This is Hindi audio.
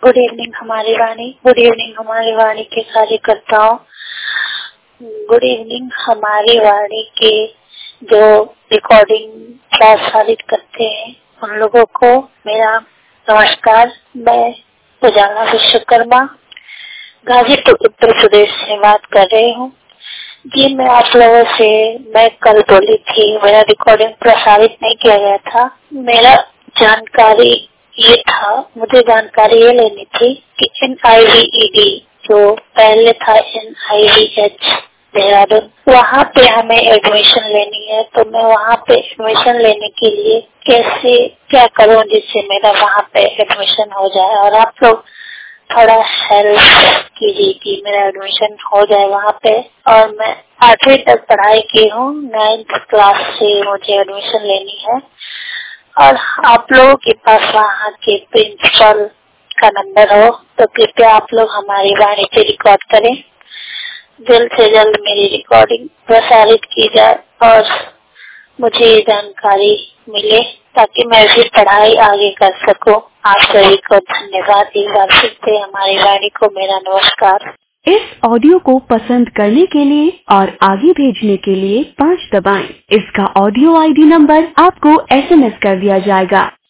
गुड इवनिंग हमारी वाणी, गुड इवनिंग हमारी वाणी के कार्यकर्ताओं, गुड इवनिंग हमारी वाणी के जो रिकॉर्डिंग प्रसारित करते हैं उन लोगों को मेरा नमस्कार। मैं उजाला विश्वकर्मा गाजीपुर उत्तर प्रदेश से बात कर रही हूँ। जी मैं आप लोगों से मैं कल बोली थी, मेरा रिकॉर्डिंग प्रसारित नहीं किया गया था। मेरा जानकारी ये था, मुझे जानकारी ये लेनी थी कि NIVED जो पहले था NIVH देहरादून, वहाँ पे हमें एडमिशन लेनी है। तो मैं वहाँ पे एडमिशन लेने के लिए कैसे क्या करूँ जिससे मेरा वहाँ पे एडमिशन हो जाए, और आप लोग थोड़ा हेल्प कीजिए कि मेरा एडमिशन हो जाए वहाँ पे। और मैं 8वीं तक पढ़ाई की हूँ, 9th क्लास से मुझे एडमिशन लेनी है। और आप लोगों के पास वहाँ के प्रिंसिपल का नंबर हो तो कृपया आप लोग हमारी वाणी पे रिकॉर्ड करें। जल्द से जल्द मेरी रिकॉर्डिंग प्रसारित की जाए और मुझे ये जानकारी मिले ताकि मैं भी पढ़ाई आगे कर सकूं। आप सभी को धन्यवाद। एक बार फिर से हमारी वाणी को मेरा नमस्कार। इस ऑडियो को पसंद करने के लिए और आगे भेजने के लिए 5 दबाएं। इसका ऑडियो ID नंबर आपको SMS कर दिया जाएगा।